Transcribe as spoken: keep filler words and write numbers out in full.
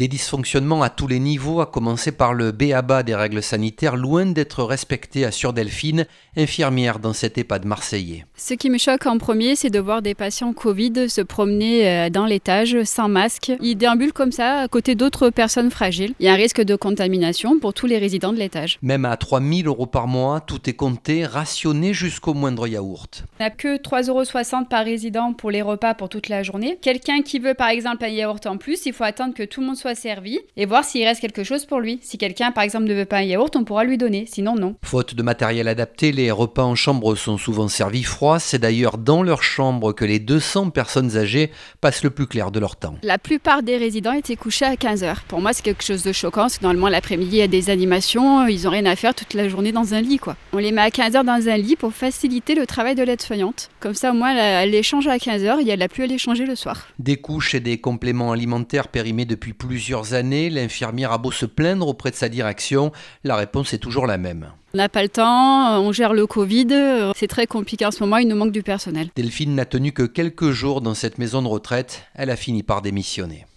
Des dysfonctionnements à tous les niveaux, à commencer par le b a ba des règles sanitaires, loin d'être respectés, assure Delphine, infirmière dans cet EHPAD marseillais. Ce qui me choque en premier, c'est de voir des patients Covid se promener dans l'étage sans masque. Ils déambulent comme ça à côté d'autres personnes fragiles. Il y a un risque de contamination pour tous les résidents de l'étage. Même à trois mille euros par mois, tout est compté, rationné jusqu'au moindre yaourt. On n'a que trois euros soixante par résident pour les repas pour toute la journée. Quelqu'un qui veut par exemple un yaourt en plus, il faut attendre que tout le monde soit servi et voir s'il reste quelque chose pour lui. Si quelqu'un par exemple ne veut pas un yaourt, on pourra lui donner, sinon non. Faute de matériel adapté, les repas en chambre sont souvent servis froids. C'est d'ailleurs dans leur chambre que les deux cents personnes âgées passent le plus clair de leur temps. La plupart des résidents étaient couchés à quinze heures. Pour moi, c'est quelque chose de choquant, parce que normalement l'après-midi, il y a des animations, ils n'ont rien à faire toute la journée dans un lit, quoi. On les met à quinze heures dans un lit pour faciliter le travail de l'aide-soignante. Comme ça, au moins, elle les change à quinze heures, et elle n'a plus à les changer le soir. Des couches et des compléments alimentaires périmés depuis plusieurs années. L'infirmière a beau se plaindre auprès de sa direction, la réponse est toujours la même. On n'a pas le temps, on gère le Covid, c'est très compliqué en ce moment, il nous manque du personnel. Delphine n'a tenu que quelques jours dans cette maison de retraite, elle a fini par démissionner.